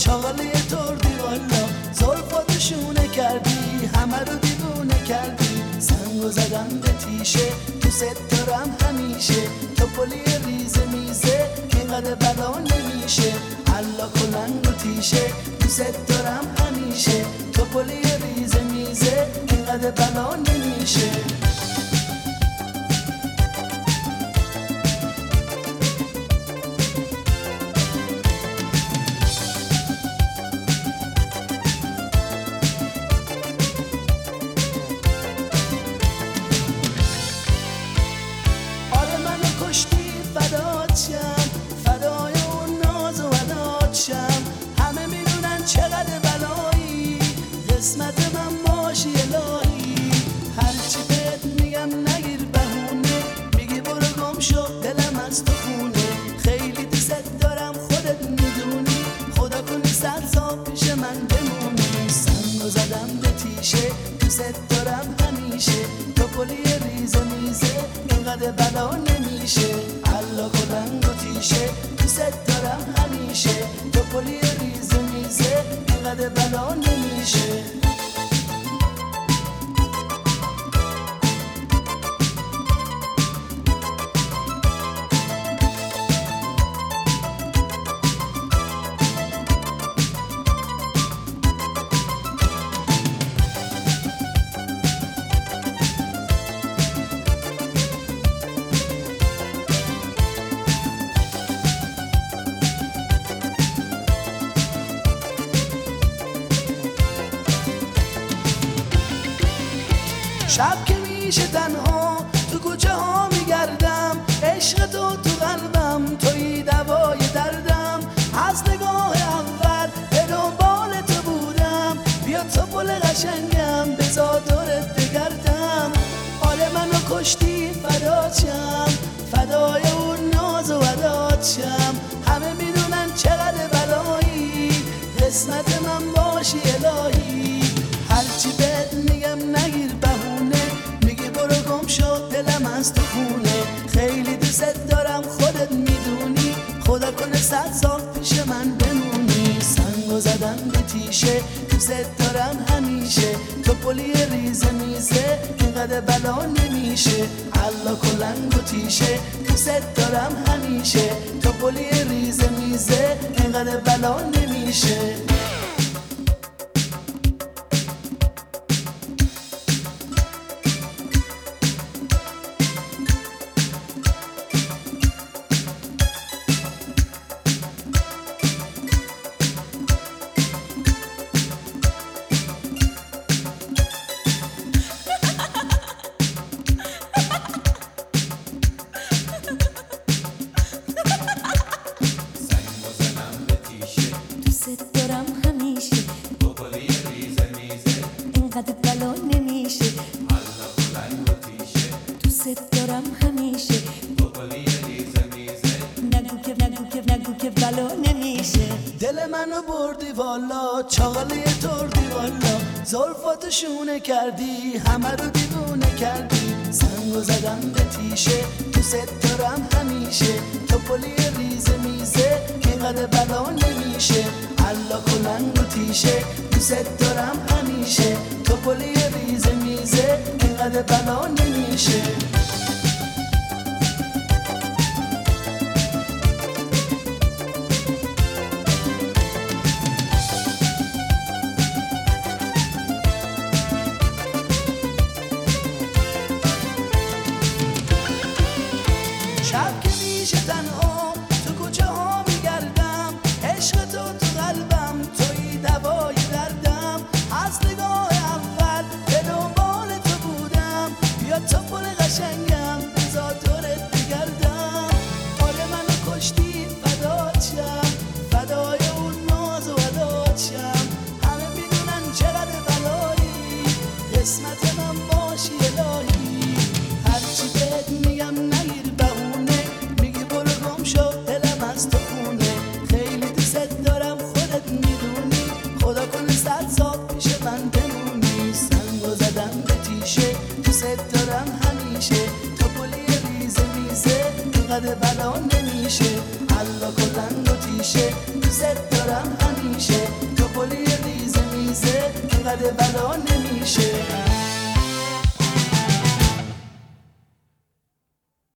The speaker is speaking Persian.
چاقالی تردی والا، زلفاتو شونه کردی همه رو دیوونه کردی. سنگو زدم به تیشه دوست دارم همیشه، توپلی ریزه میزه که اینقدر بلا نمیشه. الله کلنگ و تیشه دوست دارم همیشه، توپلی ریزه میزه که اینقدر بلا نمیشه. فدای اون ناز و ودات شم، همه میدونن چقدر بلایی، قسمت من باشی الهی. هرچی بهت میگم نگیر بهونه، میگی برو گم شو دلم از تو خونه. خیلی دوست دارم خودت میدونی، خدا کنی 100 سال پیش من بمونی. سنگو زدم به تیشه دوست دارم همیشه، توپلی ریزه میزه اینقدر بلا نمیشه. الله کلنگ و تیشه دوست دارم همیشه، توپلی ریزه میزه اینقدر بلا نمیشه. شب که میشه تنها تو کوچه ها میگردم، عشق تو قلبم توی دوای دردم. از نگاه اول به دنبال تو بودم، بیا توپل قشنگم بذار دورت بگردم. حال منو کشتی فدات شم، فدای اون ناز و ودات شم. همه میدونن چقدر بلایی، قسمت من باشی الهی. هرچی بهت میگم نگیر بهونه، میگی برو گم شو دلم از تو خونه. خیلی دوست دارم خودت میدونی، خدا کنه 100 سال پیش من بمونی. سنگو زدم به تیشه دوست دارم همیشه، توپلی ریزه میزه اینقدر بلا نمیشه. الله کلنگ و تیشه دوست دارم همیشه، توپلی ریزه میزه اینقدر بلا نمیشه. دل منو بردی والا، چاقالی تردی والا، زلفاتو شونه کردی همه رو دیوونه کردی. سنگو زدم به تیشه دوست دارم همیشه، توپلی ریزه میزه اینقدر بلا نمیشه. الله کلنگ و تیشه دوست دارم همیشه، توپلی ریزه میزه اینقدر بلا نمیشه. شب که میشه تنها تو کوچه ها میگردم، عشق تو قلبم توی دوای دردم. از نگاه اول به دنبال تو بودم، بیا توپل قشنگم بذار دورت بگردم. آره منو کشتی فدات شم، فدای اون ناز و ودات شم. همه میدونن چقدر بلایی، قسمت من باشی الهی. هرچی بهت میگم نگیر بهونه، میگی برو گم شو دلم از تو خونه. خیلی دوست دارم خودت میدونی، خدا کنه 100 سال پیش من بمونی. سنگو زدم به تیشه دوست دارم همیشه، توپلی ریزه میزه اینقدر بلا نمیشه. الله کلنگ و پیشه دوست دارم همیشه تو پلی ریزه میزه اینقدر بلا نمیشه